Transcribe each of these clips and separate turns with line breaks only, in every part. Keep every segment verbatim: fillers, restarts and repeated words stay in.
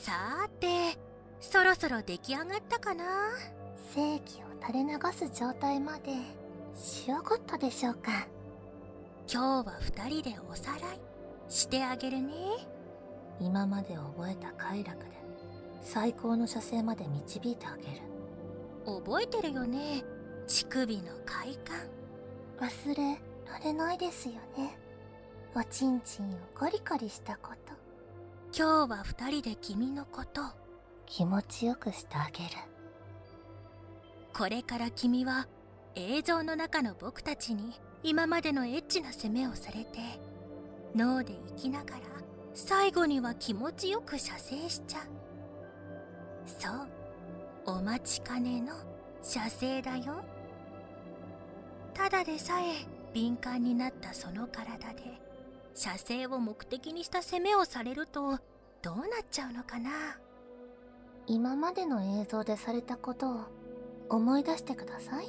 さーて、そろそろ出来上がったかな。
正気を垂れ流す状態まで仕上がったでしょうか。
今日は二人でおさらいしてあげるね。
今まで覚えた快楽で最高の射精まで導いてあげる。
覚えてるよね、乳首の快感。
忘れられないですよね。おちんちんをゴリゴリしたこと。
今日は二人で君のこと
気持ちよくしてあげる。
これから君は映像の中の僕たちに今までのエッチな攻めをされて、脳で生きながら最後には気持ちよく射精しちゃう。そう、お待ちかねの射精だよ。ただでさえ敏感になったその体で射精を目的にした攻めをされるとどうなっちゃうのかな。
今までの映像でされたことを思い出してください。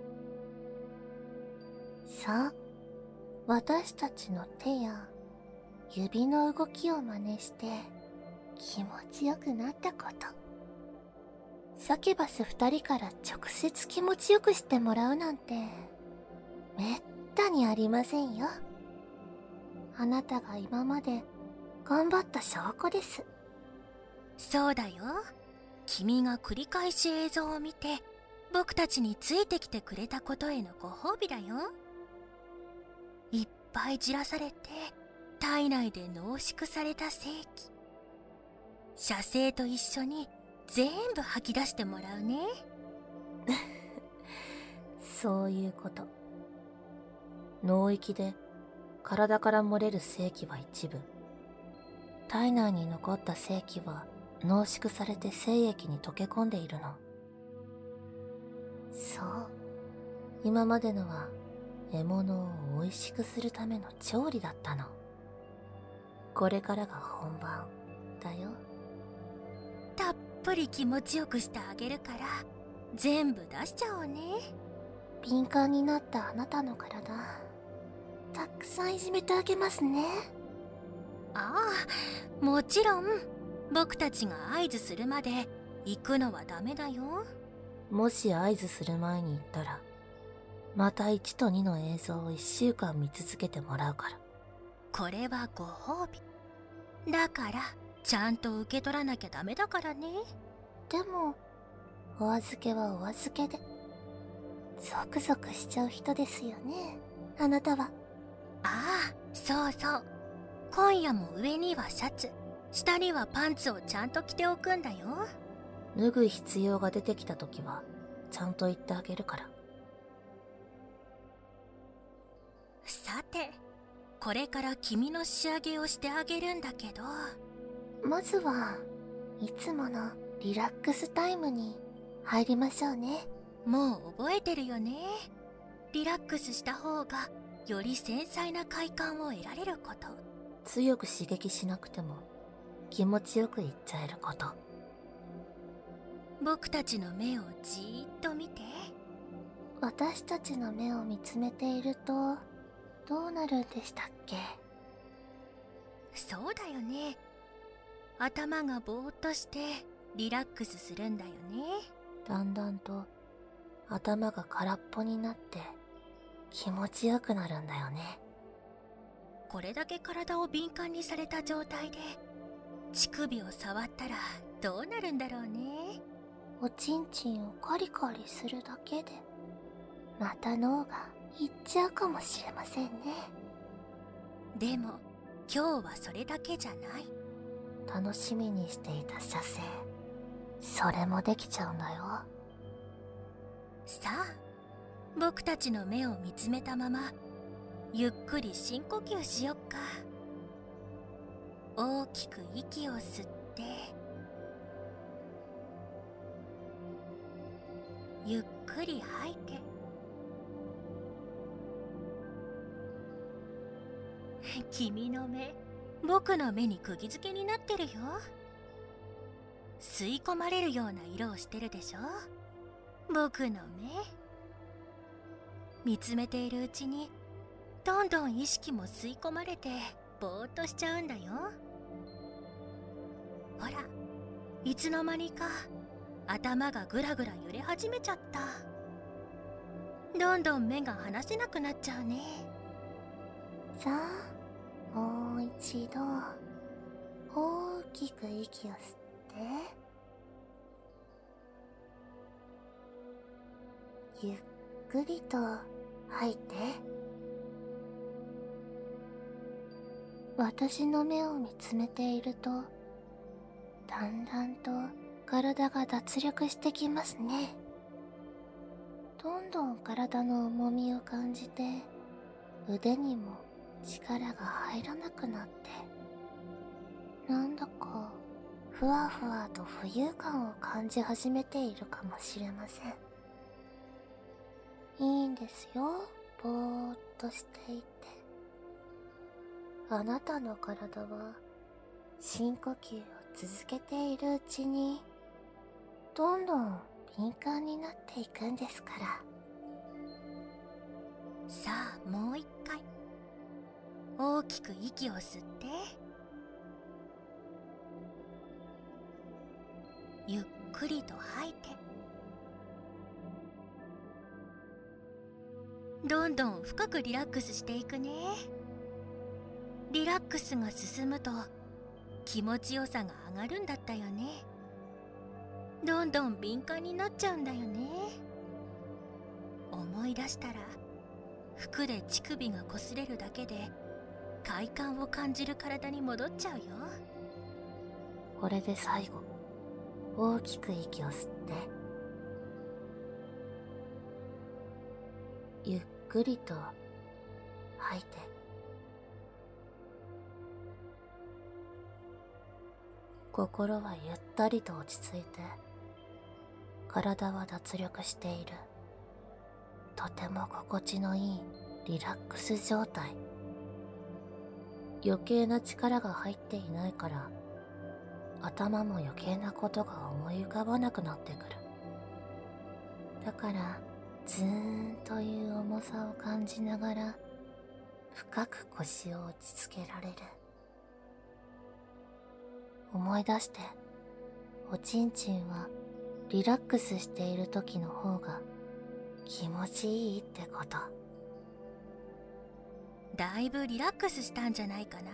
さあ、私たちの手や指の動きを真似して気持ちよくなったこと。サキュバス二人から直接気持ちよくしてもらうなんてめったにありませんよ。あなたが今まで頑張った証拠です。
そうだよ。君が繰り返し映像を見て僕たちについてきてくれたことへのご褒美だよ。いっぱいじらされて体内で濃縮された精気、射精と一緒に全部吐き出してもらうね。
そういうこと。脳域で体から漏れる精気は一部、体内に残った精気は濃縮されて精液に溶け込んでいるの。そう、今までのは獲物を美味しくするための調理だったの。これからが本番だよ。
たっぷり気持ちよくしてあげるから全部出しちゃおうね。
敏感になったあなたの体、たくさんいじめてあげますね。
ああ、もちろん。僕たちが合図するまで行くのはダメだよ。
もし合図する前に行ったら、またいちとにの映像をいっしゅうかん見続けてもらうから。
これはご褒美だからちゃんと受け取らなきゃダメだからね。
でもお預けはお預けで、ゾクゾクしちゃう人ですよね、あなたは。
ああ、そうそう。今夜も上にはシャツ、下にはパンツをちゃんと着ておくんだよ。
脱ぐ必要が出てきた時はちゃんと言ってあげるから。
さて、これから君の仕上げをしてあげるんだけど、
まずはいつものリラックスタイムに入りましょうね。
もう覚えてるよね。リラックスした方がより繊細な快感を得られること。
強く刺激しなくても気持ちよくいっちゃえること。
僕たちの目をじーっと見て。
私たちの目を見つめているとどうなるんでしたっけ。
そうだよね。頭がぼーっとしてリラックスするんだよね。
だんだんと頭が空っぽになって気持ちよくなるんだよね。
これだけ体を敏感にされた状態で乳首を触ったらどうなるんだろうね。
おちんちんをカリカリするだけでまた脳がいっちゃうかもしれませんね。
でも今日はそれだけじゃない。
楽しみにしていた射精、それもできちゃうんだよ。
さあ、僕たちの目を見つめたままゆっくり深呼吸しよっか。大きく息を吸ってゆっくり吐いて。君の目、僕の目に釘付けになってるよ。吸い込まれるような色をしてるでしょ、僕の目。見つめているうちにどんどん意識も吸い込まれてぼーっとしちゃうんだよ。ほら、 いつの間にか頭がぐらぐら揺れ始めちゃった。どんどん目が離せなくなっちゃうね。
さあ、もう一度大きく息を吸ってゆっくりと吐いて。私の目を見つめているとだんだんと体が脱力してきますね。どんどん体の重みを感じて腕にも力が入らなくなって、なんだかふわふわと浮遊感を感じ始めているかもしれません。いいんですよ、ぼーっとしていて。あなたの体は深呼吸を続けているうちにどんどん敏感になっていくんですから。
さあ、もう一回大きく息を吸って、ゆっくりと吐いて、どんどん深くリラックスしていくね。リラックスが進むと気持ちよさが上がるんだったよね。どんどん敏感になっちゃうんだよね。思い出したら服で乳首が擦れるだけで快感を感じる体に戻っちゃうよ。
これで最後、大きく息を吸ってゆっくりと吐いて。心はゆったりと落ち着いて、体は脱力している。とても心地のいいリラックス状態。余計な力が入っていないから、頭も余計なことが思い浮かばなくなってくる。だからずーんという重さを感じながら深く腰を落ち着けられる。思い出して、おちんちんはリラックスしている時の方が気持ちいいってこと。
だいぶリラックスしたんじゃないかな。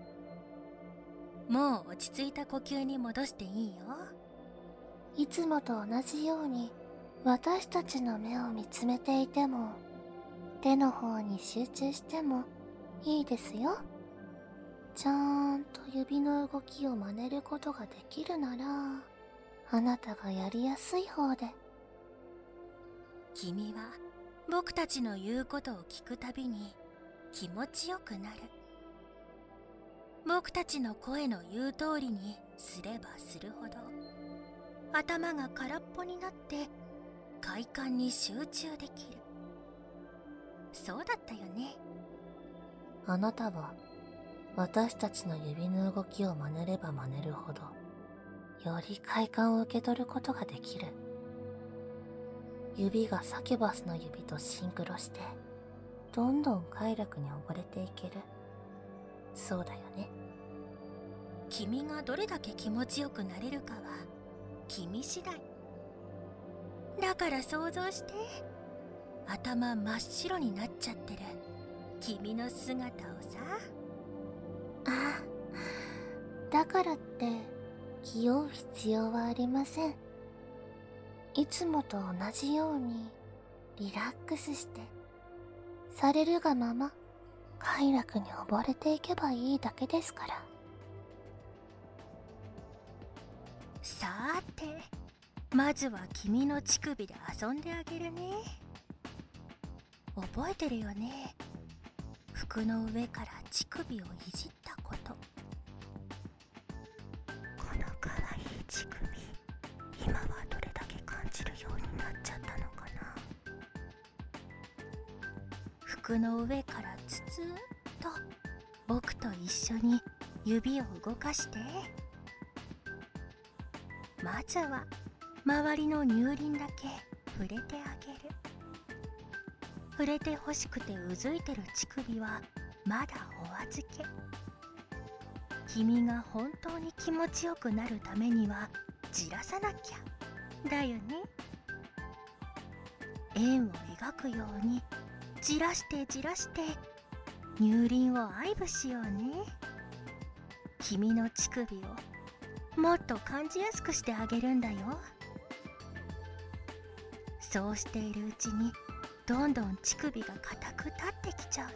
もう落ち着いた呼吸に戻していいよ。
いつもと同じように私たちの目を見つめていても、手の方に集中してもいいですよ。ちゃんと指の動きを真似ることができるなら、あなたがやりやすい方で。
君は僕たちの言うことを聞くたびに気持ちよくなる。僕たちの声の言う通りにすればするほど頭が空っぽになって快感に集中できる。そうだったよね。
あなたは私たちの指の動きを真似れば真似るほどより快感を受け取ることができる。指がサキュバスの指とシンクロしてどんどん快楽に溺れていける。そうだよね。
君がどれだけ気持ちよくなれるかは君次第だから。想像して、頭真っ白になっちゃってる君の姿をさ。
あ、だからって気負う必要はありません。いつもと同じようにリラックスしてされるがまま快楽に溺れていけばいいだけですから。
さーて、まずは君の乳首で遊んであげるね。覚えてるよね。服の上から乳首をいじったこと。この可愛い乳首、今はどれだけ感じるようになっちゃったのかな。服の上からつつーっと僕と一緒に指を動かして。まずは周りの乳輪だけ触れてあげる。触れて欲しくてうずいてる乳首はまだお預け。君が本当に気持ちよくなるためにはじらさなきゃだよね。円を描くようにじらしてじらして乳輪を愛撫しようね。君の乳首をもっと感じやすくしてあげるんだよ。そうしているうちにどんどん乳首が硬く立ってきちゃ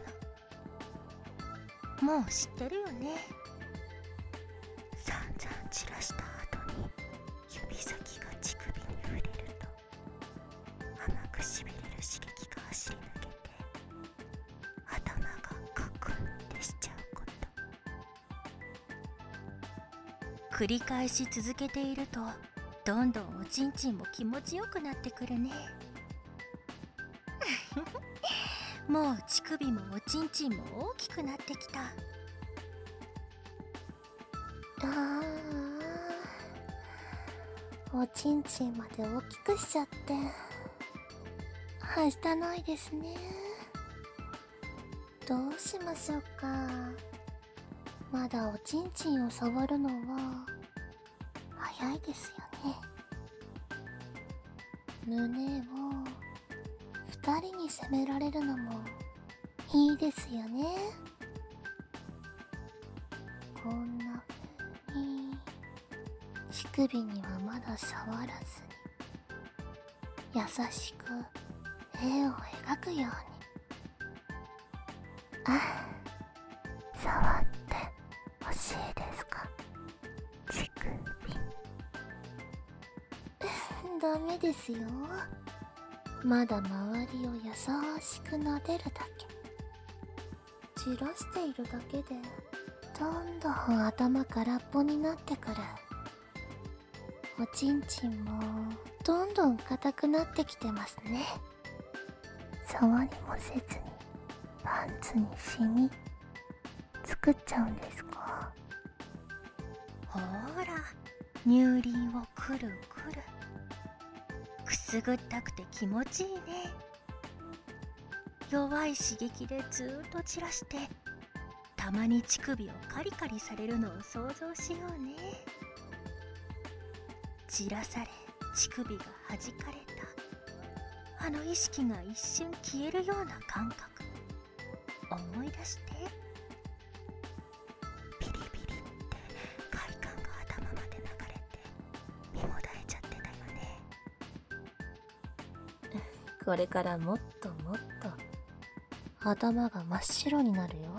うの。もう知ってるよね。
散々散らした後に指先が乳首に触れると甘くしびれる刺激が走り抜けて頭がカクンってしちゃうこと。
繰り返し続けているとどんどんおちんちんも気持ちよくなってくるね。もう乳首もおちんちんも大きくなってきた。
ああ、おちんちんまで大きくしちゃってはしたないですね。どうしましょうか。まだおちんちんを触るのは早いですよね。胸を二人に責められるのもいいですよね。こんな風に乳首にはまだ触らずに優しく絵を描くように。あ、
触ってほしいですか、乳首。
ダメですよ。まだ周りを優しく撫でるだけ。じらしているだけでどんどん頭空っぽになってくる。おちんちんもどんどん硬くなってきてますね。
触りもせずにパンツにシミ作っちゃうんですか。
ほーら、乳輪をくるくる。くすぐったくて気持ちいいね。弱い刺激でずーっと散らしてたまに乳首をカリカリされるのを想像しようね。散らされ乳首が弾かれたあの意識が一瞬消えるような感覚思い出して。
ピリピリって快感が頭まで流れて身もだえちゃってたよね。
これからもっともっと頭が真っ白になるよ。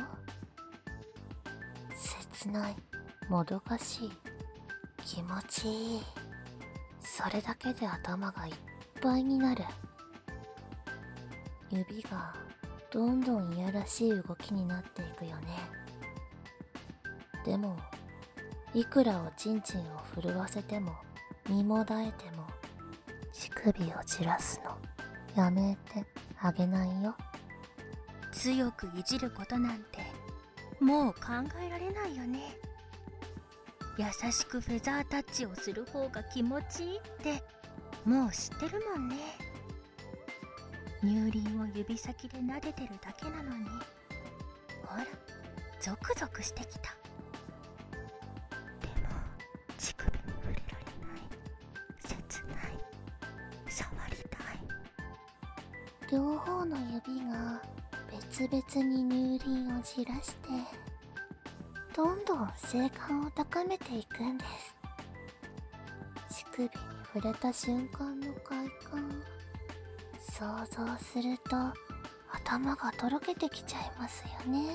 切ない、もどかしい、気持ちいい。それだけで頭がいっぱいになる。指がどんどんいやらしい動きになっていくよね。でもいくらおちんちんを震わせても身もだえても乳首をじらすのやめてあげないよ。
強くいじることなんてもう考えられないよね。優しくフェザータッチをする方が気持ちいいってもう知ってるもんね。乳輪を指先で撫でてるだけなのにほらゾクゾクしてきた。
でも乳首に触れられない、切ない、触りたい。
両方の指が別々に乳輪をじらしてどんどん性感を高めていくんです。乳首に触れた瞬間の快感想像すると頭がとろけてきちゃいますよね。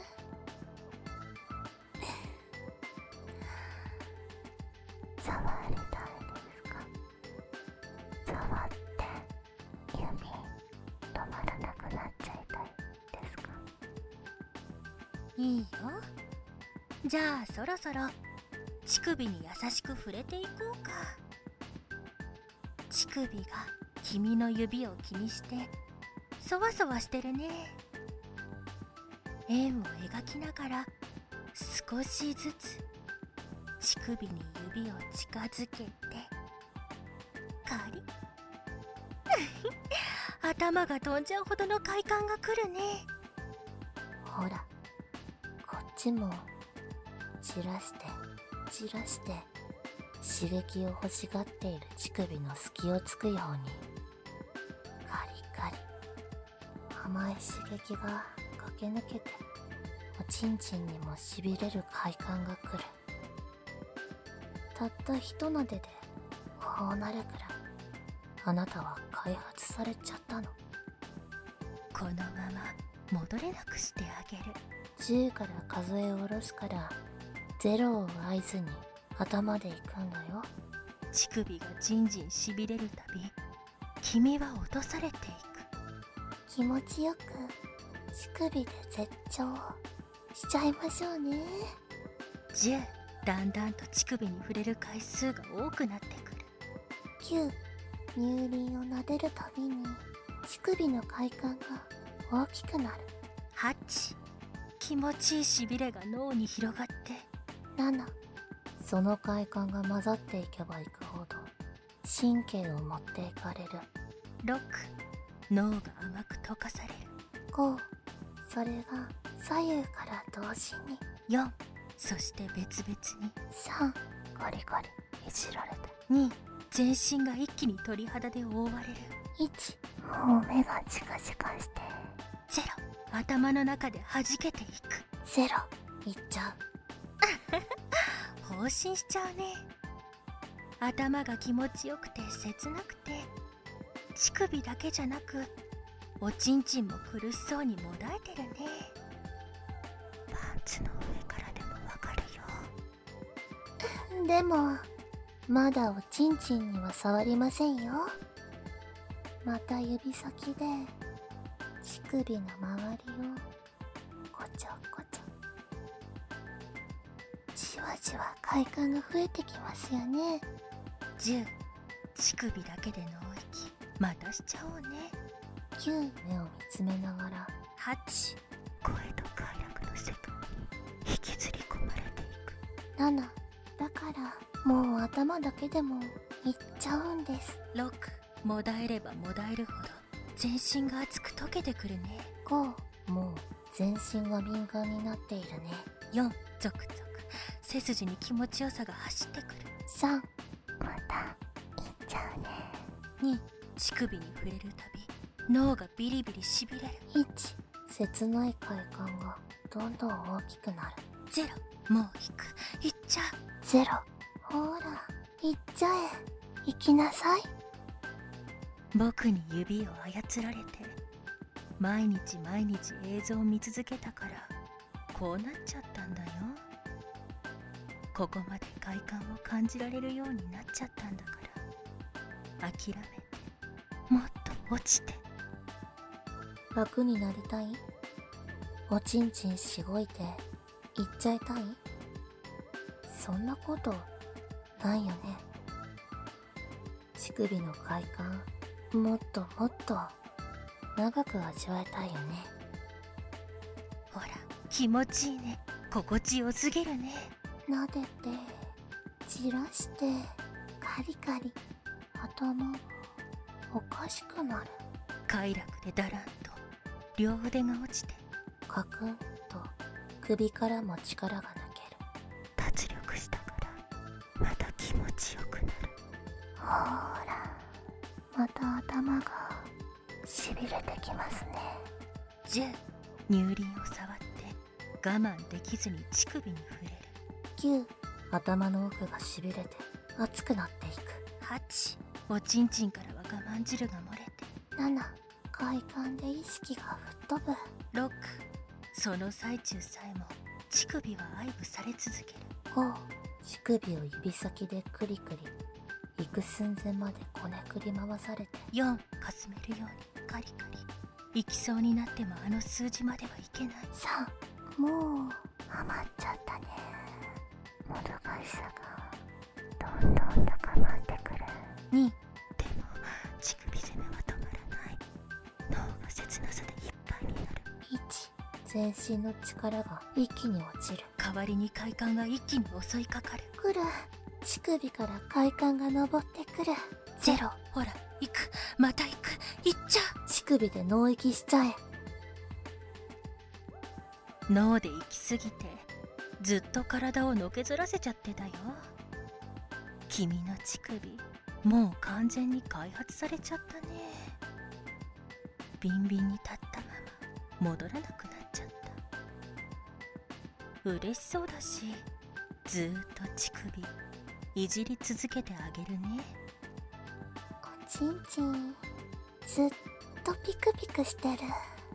触りたいですか。触って指止まらなくなっちゃいたいですか。
いいよ。じゃあそろそろ乳首に優しく触れていこうか。乳首が君の指を気にしてそわそわしてるね。円を描きながら少しずつ乳首に指を近づけてカリッ頭が飛んじゃうほどの快感が来るね。
ほらこっちもじらしてじらして刺激を欲しがっている乳首の隙をつくようにカリカリ甘い刺激が駆け抜けておちんちんにもしびれる快感が来る。たったひとなででこうなるくらいあなたは開発されちゃったの。
このまま戻れなくしてあげる。
じゅうから数え下ろすからゼロを合図に頭で行くんだよ。
乳首がじんじんしびれるたび君は落とされていく。
気持ちよく乳首で絶頂しちゃいましょうね。
じゅう、だんだんと乳首に触れる回数が多くなってくる。
きゅう、乳輪を撫でるたびに乳首の快感が大きくなる。
はち、気持ちいいしびれが脳に広がって。
なな、その快感が混ざっていけばいくほど神経を持っていかれる。
ろく、脳が甘く溶かされる。
ご、それが左右から同時に。
よん、そして別々に。
さん、ゴリゴリいじられて。
に、全身が一気に鳥肌で覆われる。
いち、もう目がチカチカして。
ゼロ、頭の中で弾けていく。
ゼロ、いっちゃう。
放心しちゃうね。頭が気持ちよくて切なくて、乳首だけじゃなくおちんちんも苦しそうにもだえてるね。
パンツの上からでもわかるよ。
でもまだおちんちんには触りませんよ。また指先で乳首の周りをこちょこちょ。じわじわ快感が増えてきますよね。
じゅう、乳首だけで脳息またしちゃおうね。
きゅう、目を見つめながら。
はち、
声と快楽の世界に引きずり込まれていく。
なな、だからもう頭だけでもいっちゃうんです。
ろく、もだえればもだえるほど全身が熱く溶けてくるね。
ご、もう全身が敏感になっているね。
よん、ゾクゾク背筋に気持ちよさが走ってくる。
さん、
またいっちゃうね。
に、乳首に触れるたび脳がビリビリしびれる。
いち、切ない快感がどんどん大きくなる。
ゼロ、もう行く、行っちゃう。
ゼロ、ほら行っちゃえ、行きなさい。
僕に指を操られて毎日毎日映像を見続けたからこうなっちゃったんだよ。ここまで快感を感じられるようになっちゃったんだから諦めてもっと落ちて。
楽になりたい？おちんちんしごいて行っちゃいたい？そんなことないよね。乳首の快感もっともっと長く味わいたいよね。
ほら気持ちいいね。心地よすぎるね。
撫でてじらしてカリカリ頭がおかしくなる。
快楽でだらんと両腕が落ちて
カクンと首からも力が抜ける。
脱力したからまた気持ちよくなる。
ほーらまた頭がしびれてきますね。
じゅう、乳輪を触って我慢できずに乳首に触れる。
きゅう、頭の奥がしびれて熱くなっていく。
はち、おちんちんからは我慢汁が漏れて。
なな、快感で意識が吹っ飛ぶ。
ろく、その最中さえも乳首は愛撫され続ける。
ご、乳首を指先でクリクリ行く寸前までこねくり回されて。
よん、かすめるようにカリカリ行きそうになってもあの数字まではいけない。
さん、もう
ハマっちゃったね。もどかしさがどんどん高まってくる。
に、
でも乳首攻めは止まらない。脳が切なさでいっぱいになる。
いち、全身の力が一気に落ちる。
代わりに快感が一気に襲いかかる。
くる、乳首から快感が昇ってくる。
ゼロ、ほら行く、また行く、行っちゃう。
乳首で脳息しちゃえ。
脳で行き過ぎてずっと体をのけぞらせちゃってたよ。 君の乳首もう完全に開発されちゃったね。ビンビンに立ったまま戻らなくなっちゃった。嬉しそうだし、ずーっと乳首いじり続けてあげるね。
おちんちんずっとピクピクしてる。かわ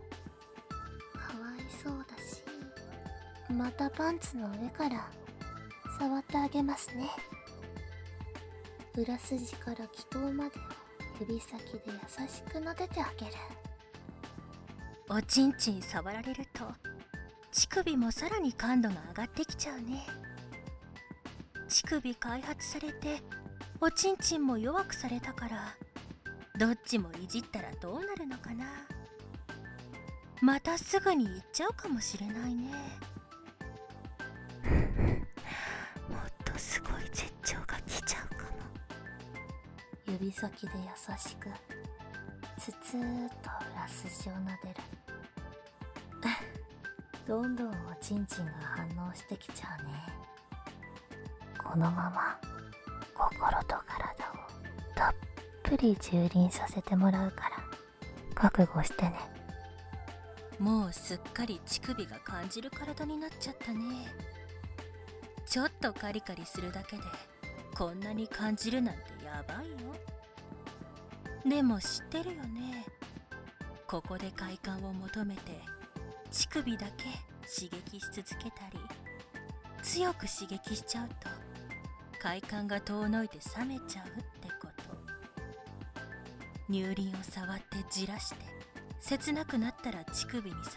いそうだし、またパンツの上から触ってあげますね。裏筋から気頭までを指先で優しく撫でてあげる。
おちんちん触られると乳首もさらに感度が上がってきちゃうね。乳首開発されておちんちんも弱くされたから、どっちもいじったらどうなるのかな。またすぐに行っちゃうかもしれないね。
もっとすごい絶頂が来ちゃうかも。
指先で優しくつつーっと裏筋を撫でる。どんどんおちんちんが反応してきちゃうね。このまま心と体をたっぷり蹂躙させてもらうから覚悟してね。
もうすっかり乳首が感じる体になっちゃったね。ちょっとカリカリするだけでこんなに感じるなんてやばいよ。でも知ってるよね。ここで快感を求めて乳首だけ刺激し続けたり、強く刺激しちゃうと快感が遠のいて冷めちゃうってこと。乳輪を触ってじらして切なくなったら乳首に触って、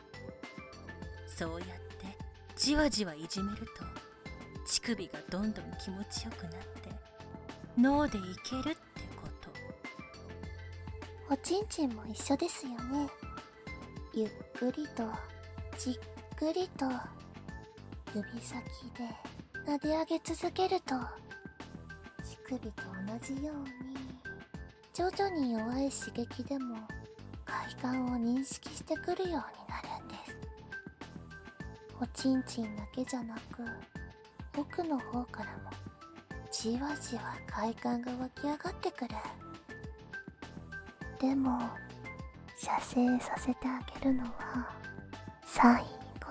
そうやってじわじわいじめると乳首がどんどん気持ちよくなって脳でいけるってこと。
おちんちんも一緒ですよね。ゆっくりとじっくりと指先で撫で上げ続けると、乳首と同じように徐々に弱い刺激でも快感を認識してくるようになるんです。おちんちんだけじゃなく奥の方からもじわじわ快感が湧き上がってくる。でも射精させてあげるのは最後。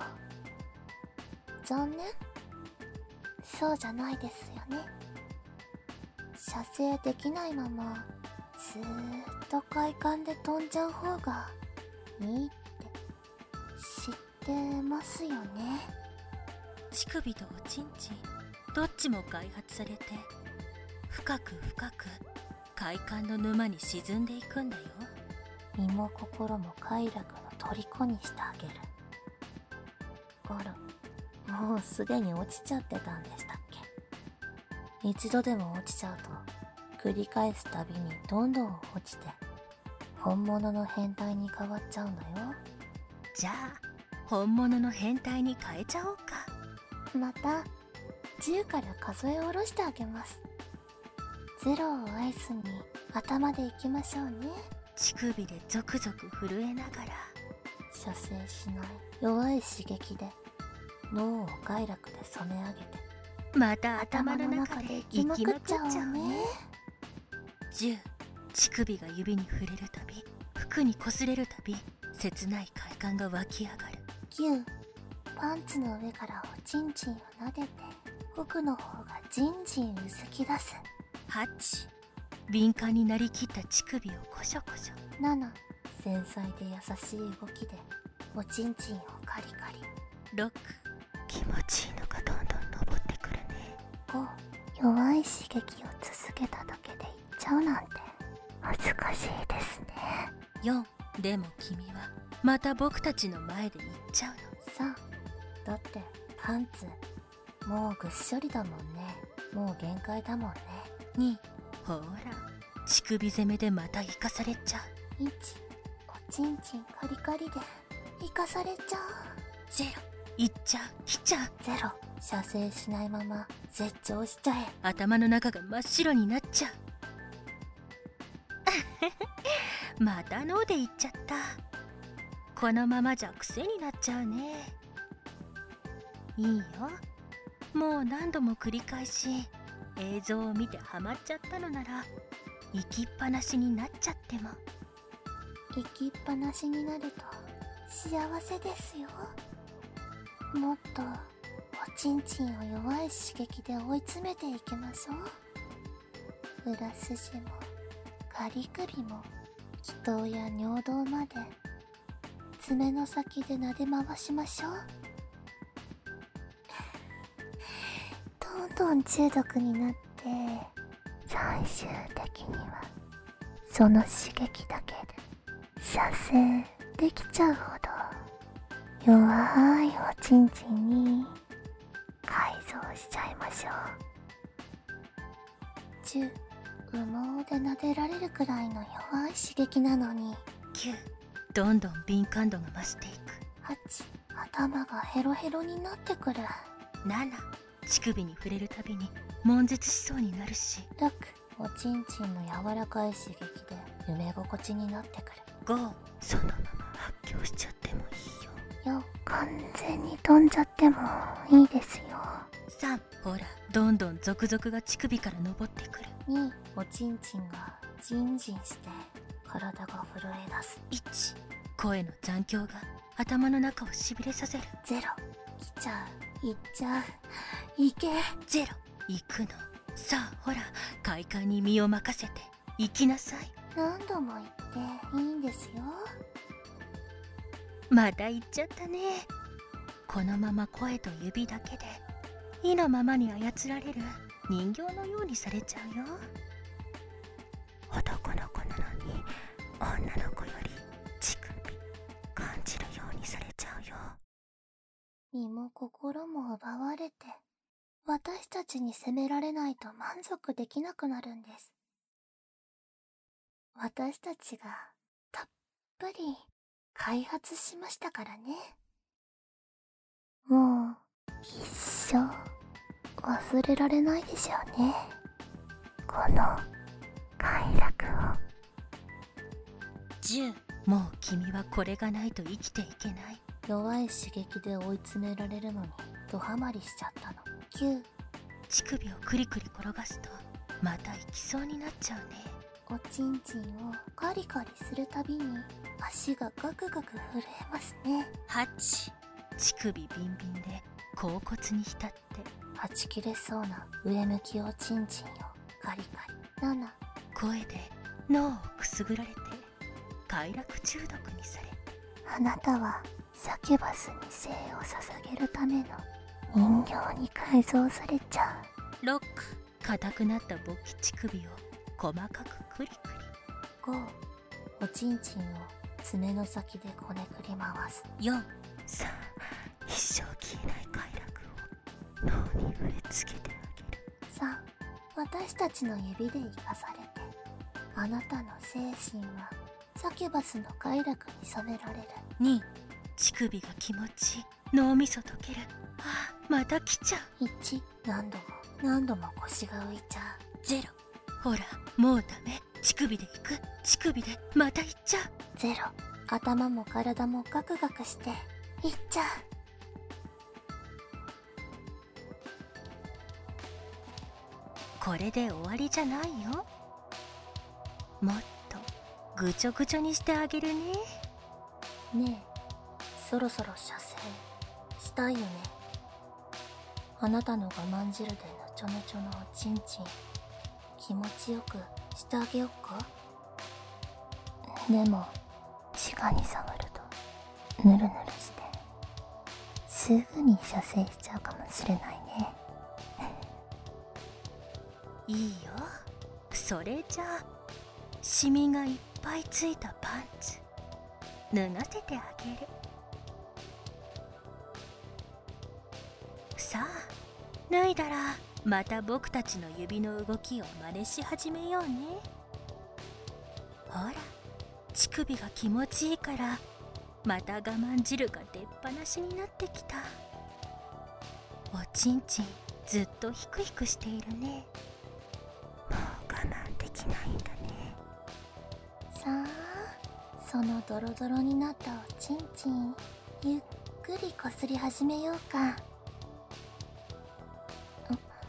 残念、そうじゃないですよね。射精できないままずーっと快感で飛んじゃう方がいいって知ってますよね。
乳首とおちんちんどっちも開発されて深く深く快感の沼に沈んでいくんだよ。
身も心も快楽の虜にしてあげる。あら、もうすでに落ちちゃってたんでしたっけ。一度でも落ちちゃうと繰り返すたびにどんどん落ちて本物の変態に変わっちゃうんだよ。
じゃあ本物の変態に変えちゃおうか。
またじゅうから数え下ろしてあげます。ゼロを合図に頭でいきましょうね。
乳首でゾクゾク震えながら
射精しない弱い刺激で脳を快楽で染め上げて、
また頭の中で生きまくっちゃうね。じゅう、乳首が指に触れるたび、服に擦れるたび、切ない快感が湧き上がる。
きゅう、パンツの上からおちんちんを撫でて奥の方がじんじんうずき出す。
はち、敏感になりきった乳首をコショコショ。
なな、繊細で優しい動きでおちんちんをカリカリ。
ろく、
気持ちいいのがどんどん登ってくるね。
ご、弱い刺激を続けただけでいっちゃうなんて恥ずかしいですね。
よん、でも君はまた僕たちの前で言っちゃうの。
さん、だってパンツもうぐっしょりだもんね。もう限界だもんね。
に、ほら乳首攻めでまた生かされちゃう。
いち、おちんちんカリカリで生かされちゃう。
ゼロ、いっちゃう、来ちゃう。
ゼロ、射精しないまま絶頂しちゃえ。
頭の中が真っ白になっちゃう。また脳で言っちゃった。このままじゃ癖になっちゃうね。いいよ、もう何度も繰り返し映像を見てハマっちゃったのなら行きっぱなしになっちゃっても。
行きっぱなしになると幸せですよ。もっとおちんちんを弱い刺激で追い詰めていきましょう。裏筋もカリ首も気筒や尿道まで爪の先で撫で回しましょう。どんどん中毒になって最終的にはその刺激だけで射精できちゃうほど弱いおちんちんに改造しちゃいましょう。じゅう羽毛で撫でられるくらいの弱い刺激なのに。
きゅうどんどん敏感度が増していく。
はち頭がヘロヘロになってくる。
なな乳首に触れるたびに悶絶しそうになるし。
ろくおちんちんの柔らかい刺激で夢心地になってくる。
ご
そのまま発狂しちゃってもいいよ。
よ完全に飛んじゃってもいいですよ。
さんほらどんどん続々が乳首から昇ってくる。
におちんちんがジンジンして体が震え出す。
いち声の残響が頭の中をしびれさせる。
ゼロ来ちゃう行っちゃう行け。
ゼロ行くの。さあほら快感に身を任せて行きなさい。
何度も言っていいんですよ。
また言っちゃったね。このまま声と指だけで意のままに操られる人形のようにされちゃうよ。
男の子なのに女の子より乳首感じるようにされちゃうよ。
身も心も奪われて私たちに責められないと満足できなくなるんです。私たちがたっぷり開発しましたからね。もう一生忘れられないでしょうね、この快楽を。
じゅうもう君はこれがないと生きていけない。
弱い刺激で追い詰められるのにドハマりしちゃったの。きゅう
乳首をクリクリ転がすとまた行きそうになっちゃうね。
おちんちんをカリカリするたびに足がガクガク震えますね。
はち乳首ビンビンで甲骨に浸って
はち切れそうな上向きおちんちんをカリカリ。なな
声で脳をくすぐられて快楽中毒にされ。
あなたはサキュバスに生を捧げるための人形に改造されちゃ
う。ろく硬くなった勃起乳首を細かくクリクリ。
ごおちんちんを爪の先でこねくり回す。
よん
さあ一生消えない快楽を脳に植え付けてあげる。
さん私たちの指で生かされてあなたの精神はサキュバスの快楽に染められる。
に乳首が気持ち脳みそ溶ける。ああまた来ちゃう。
いち何度も何度も腰が浮いちゃう。
ゼロほらもうダメ。乳首で行く。乳首でまた行っちゃう。
ゼロ頭も体もガクガクしていっちゃう。
これで終わりじゃないよ。もっとぐちょぐちょにしてあげるね。
ねえそろそろ射精したいよね。あなたの我慢汁でのちょのちょのおちんちん気持ちよくしてあげよっか。でも直に触るとヌルヌルしてすぐに射精しちゃうかもしれないね。
いいよ。それじゃあシミがいっぱいついたパンツ脱がせてあげる。さあ脱いだらまた僕たちの指の動きを真似し始めようね。ほら乳首が気持ちいいからまた我慢汁が出っ放しになってきた。おちんちんずっとヒクヒクしているね。
もう我慢できないんだね。
さあそのドロドロになったおちんちんゆっくりこすり始めようか。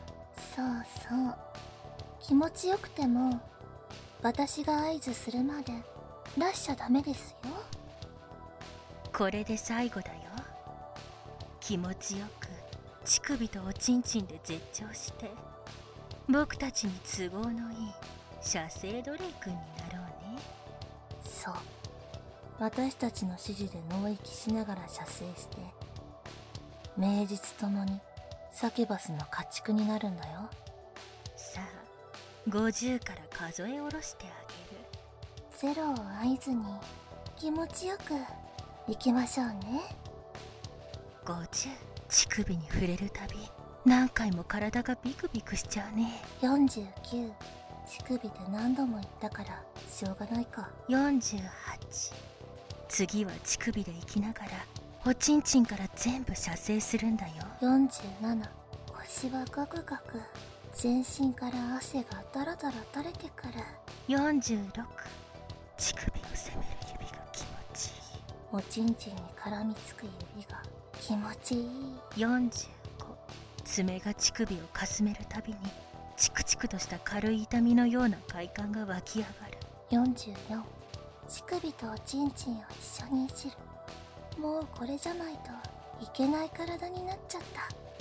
そうそう。気持ちよくても私が合図するまで出しちゃダメですよ。
これで最後だよ。気持ちよく乳首とおちんちんで絶頂して僕たちに都合のいい射精ドレイ君になろうね。
そう、私たちの指示で脳域しながら射精して名実ともにサキュバスの家畜になるんだよ。
さあごじゅうから数え下ろしてあげる。
ゼロを合図に気持ちよく行きましょうね。
ごじゅう、乳首に触れるたび何回も体がビクビクしちゃうね。
よんじゅうきゅう、乳首で何度も言ったからしょうがないか。
よんじゅうはち、次は乳首で行きながらおちんちんから全部射精するんだよ。
よんじゅうなな、腰はガクガク、全身から汗がダラダラ垂れてくる。
よんじゅうろく、
乳首を攻める指が気持ちいい。
おちんちんに絡みつく指が気持ちいい。
よんじゅうご、爪が乳首をかすめるたびにチクチクとした軽い痛みのような快感が湧き上がる。
よんじゅうよん、乳首とおちんちんを一緒にいじる。もうこれじゃないといけない体になっちゃった。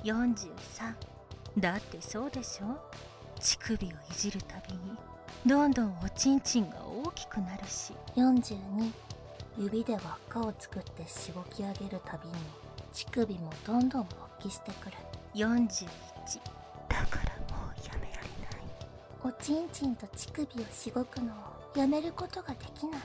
よんじゅうさん、だってそうでしょ。乳首をいじるたびにどんどんおちんちんが大きくなるし。
よんじゅうに、指で輪っかを作ってしごき上げるたびに乳首もどんどん勃起してくる。
よんじゅういち、
だからもうやめられない。
おちんちんと乳首をしごくのをやめることができない。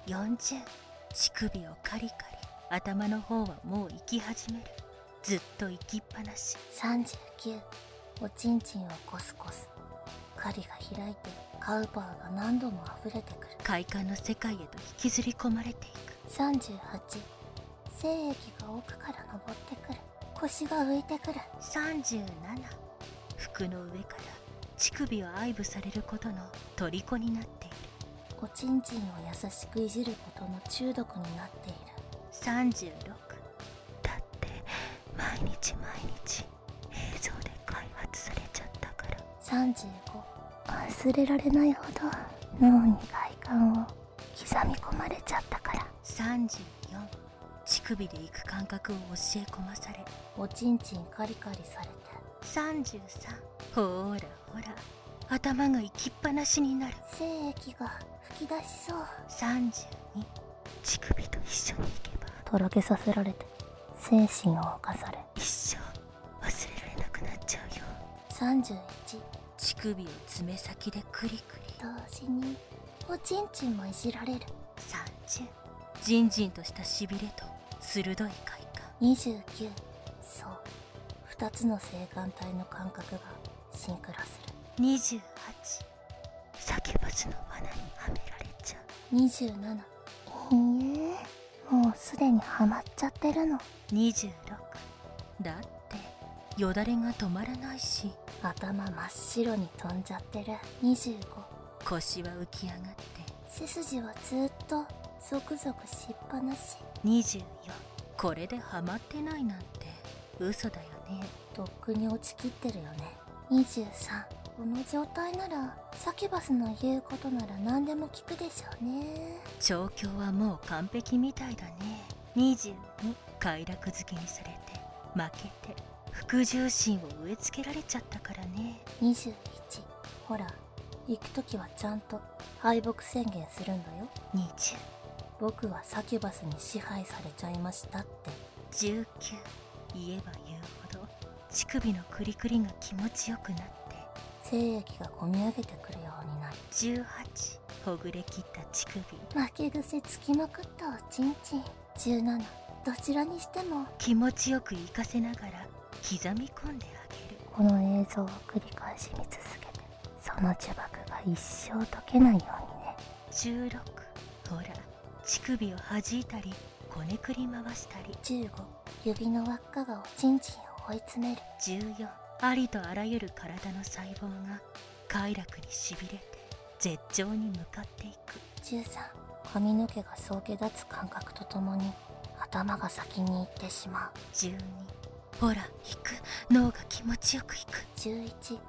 よんじゅう、乳首をカリカリ、頭の方はもう生き始める。ずっと生きっぱなし。
さんじゅうきゅう、おちんちんをコスコス。狩りが開いてカウパーが何度も溢れてくる。
快感の世界へと引きずり込まれていく。
さんじゅうはち、精液が奥から昇ってくる。腰が浮いてくる。
さんじゅうなな、服の上から乳首を愛撫されることの虜になっている。
おちんちんを優しくいじることの中毒になっている。
さんじゅうろく、
だって毎日毎日映像で開発されちゃったから。
さんじゅうご、忘れられないほど脳に快感を刻み込まれちゃったから。
さんじゅうよん、乳首で行く感覚を教え込まされ
おちんちんカリカリされて。
さんじゅうさん、ほーらほら頭が行きっぱなしになる。
精液が吹き出しそう。
さんじゅうに、
乳首と一緒に行けば
とろけさせられて精神を侵され
一生忘れられなくなっちゃうよ。
さんじゅういち、
乳首を爪先でクリクリ。
同時におちんちんもいじられる。
さんじゅう、じんじんとしたしびれと鋭い快感。
にじゅうきゅう、そう、ふたつの性感帯の感覚がシンクロする。
にじゅうはち、
サキュバスの罠にはめられちゃう。
にじゅうなな、いいえ、もうすでにハマっちゃってるの。
にじゅうろく、だってよだれが止まらないし。
頭真っ白に飛んじゃってる。にじゅうご、
腰は浮き上がって。
背筋はずっとゾクゾクしっぱなし。
にじゅうよん、これでハマってないなんて嘘だよね。
とっくに落ちきってるよね。にじゅうさん、この状態ならサキュバスの言うことなら何でも聞くでしょうね。
調教はもう完璧みたいだね。にじゅうに、快楽漬けにされて負けて服従心を植え付けられちゃったからね。
にじゅういち、ほら行くときはちゃんと敗北宣言するんだよ。
にじゅう、
僕はサキュバスに支配されちゃいましたって。
じゅうきゅう、言えば言うほど乳首のクリクリが気持ちよくなって
精液がこみ上げてくるようになる。
じゅうはち、ほぐれきった乳首、
負け癖つきまくったおちんちん。じゅうなな、どちらにしても
気持ちよく活かせながら刻み込んであげる。
この映像を繰り返し見続けてその呪縛が一生解けないようにね。
じゅうろく、ほら乳首を弾いたりこねくり回したり。
じゅうご、指の輪っかがおちんちんを追い詰める。
じゅうよん、ありとあらゆる体の細胞が快楽にしびれて絶頂に向かっていく。
じゅうさん、髪の毛が総毛立つ感覚とともに頭が先に行ってしまう。
じゅうに、ほら引く、脳が気持ちよく引く。
じゅういち、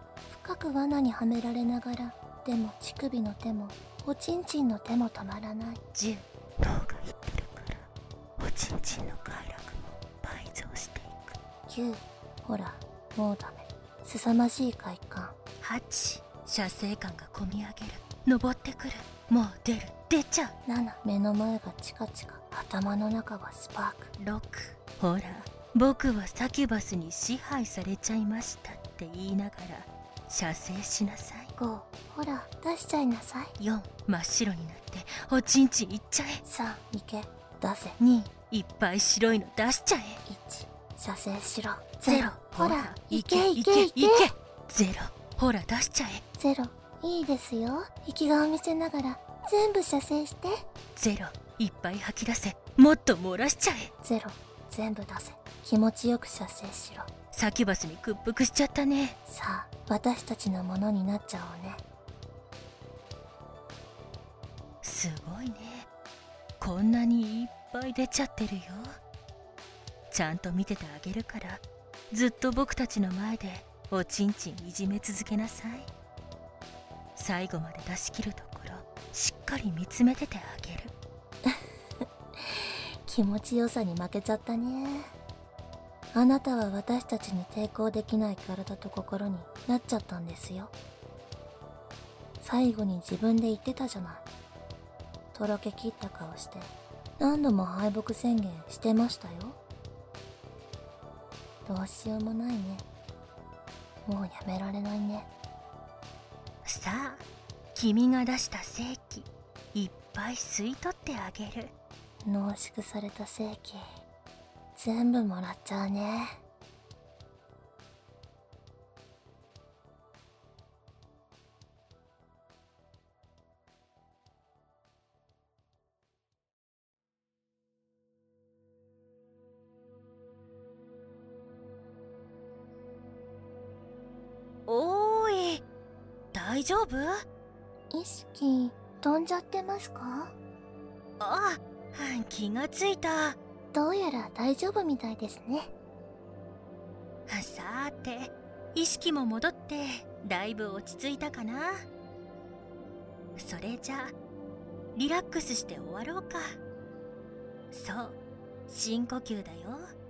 かく罠にはめられながら、でも乳首の手もおちんちんの手も止まらない。
じゅう。
脳が言ってるからおちんちんの快楽も倍増していく。
きゅう。ほらもうダメ。凄まじい快感。
はち。射精感がこみ上げる。登ってくる。もう出る。出ちゃう。
なな。目の前がチカチカ、頭の中がスパーク。
ろく。ほら僕はサキュバスに支配されちゃいましたって言いながら射精しなさい。
ご。ほら出しちゃいなさい。
よん。真っ白になっておちんちんいっちゃえ。
さん。いけ出せ。
に。いっぱい白いの出しちゃえ。
いち。射精しろ。
ゼロ。
ほらいけいけいけ。
ゼロ。ほら出しちゃえ。
ゼロ。いいですよ。息がを見せながら全部射精して。
ゼロ。いっぱい吐き出せ。もっと漏らしちゃえ。
ゼロ。全部出せ。気持ちよく射精しろ。
サキュバスに屈服しちゃったね。
さあ私たちのものになっちゃおうね。
すごいね。こんなにいっぱい出ちゃってるよ。ちゃんと見ててあげるからずっと僕たちの前でおちんちんいじめ続けなさい。最後まで出し切るところしっかり見つめててあげる。
気持ちよさに負けちゃったね。あなたは私たちに抵抗できない体と心になっちゃったんですよ。最後に自分で言ってたじゃない。とろけきった顔して何度も敗北宣言してましたよ。どうしようもないね。もうやめられないね。
さあ君が出した精気いっぱい吸い取ってあげる。
濃縮された精気全部もらっちゃうね。
おーい大丈夫？
意識飛んじゃってますか？
あ、気がついた。
どうやら大丈夫みたいですね。
さーて意識も戻ってだいぶ落ち着いたかな。それじゃあリラックスして終わろうか。そう深呼吸だよ。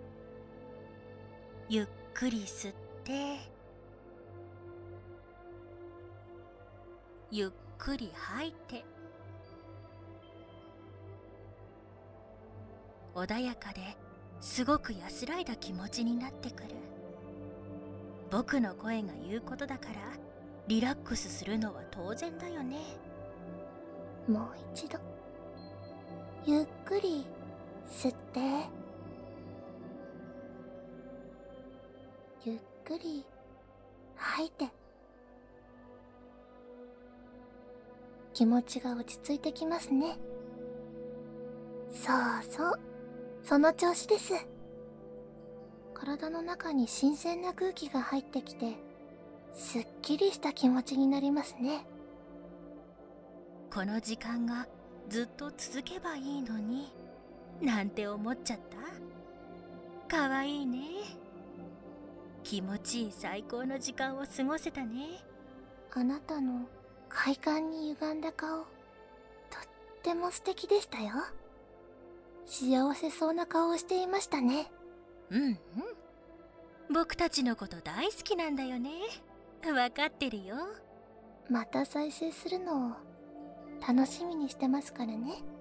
ゆっくり吸ってゆっくり吐いて、穏やかですごく安らいだ気持ちになってくる。僕の声が言うことだからリラックスするのは当然だよね。
もう一度ゆっくり吸ってゆっくり吐いて。気持ちが落ち着いてきますね。そうそう、その調子です。体の中に新鮮な空気が入ってきてすっきりした気持ちになりますね。
この時間がずっと続けばいいのになんて思っちゃった。かわいいね。気持ちいい最高の時間を過ごせたね。
あなたの快感に歪んだ顔、とっても素敵でしたよ。幸せそうな顔をしていましたね。
うんうん、僕たちのこと大好きなんだよね。わかってるよ。
また再生するのを楽しみにしてますからね。